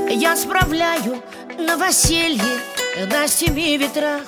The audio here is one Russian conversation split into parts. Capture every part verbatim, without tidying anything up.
Я справляю новоселье на семи ветрах,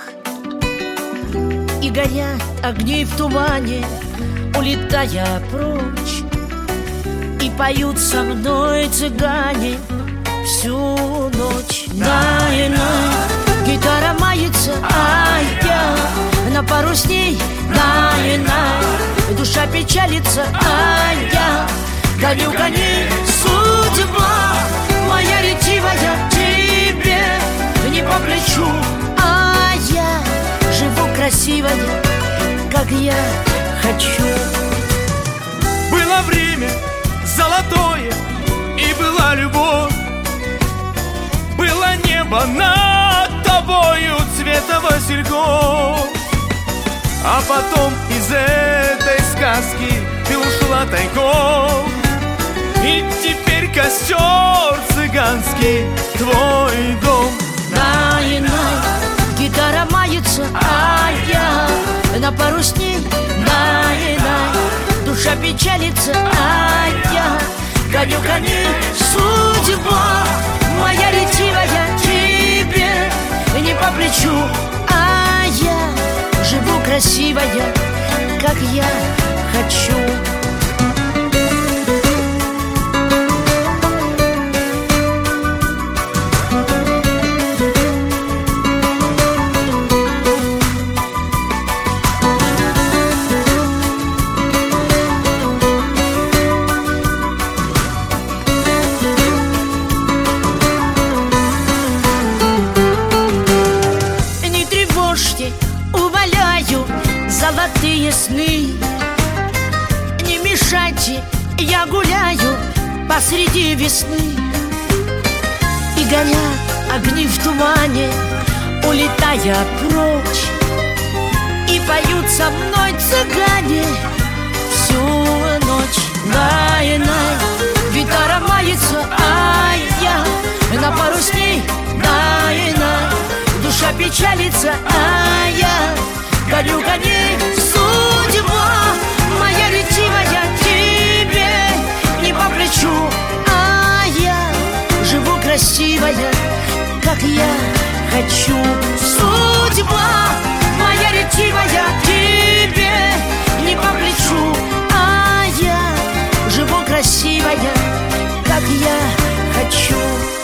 и горят огни в тумане, улетая прочь. И поют со мной цыгане всю ночь. Най-най, гитара мается, а я на парусне. Най-най, душа печалится, а я гоню коней. Судьба моя ретивая тебе не по плечу, а я живу красивая, как я хочу. Было время золотое, и была любовь. Было небо над тобою цвета васильков. А потом из этой сказки ты ушла тайком, и теперь костер цыганский твой дом. Най-най, гитара мается, а я на парусне. Най-най, душа печалится, а я гоню коней. Судьба моя ретивая тебе не по плечу, а я живу красивая, как я хочу. Умоляю, золотые сны, не мешайте, я гуляю посреди весны. И горят огни в тумане, улетая прочь. И поют со мной цыгане всю ночь. Най-най, гитара мается, а я на парусне. Най-най, душа печалится, а я гоню коней. Судьба моя ретивая тебе не по плечу, а я живу красивая, как я хочу. Судьба моя ретивая тебе не по плечу, а я живу красивая, как я хочу.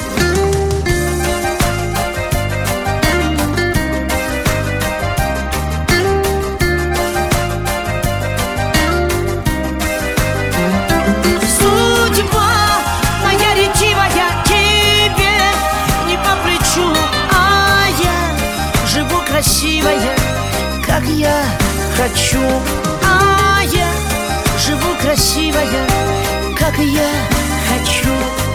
Красивая, как я хочу, а я живу красивая, как я хочу.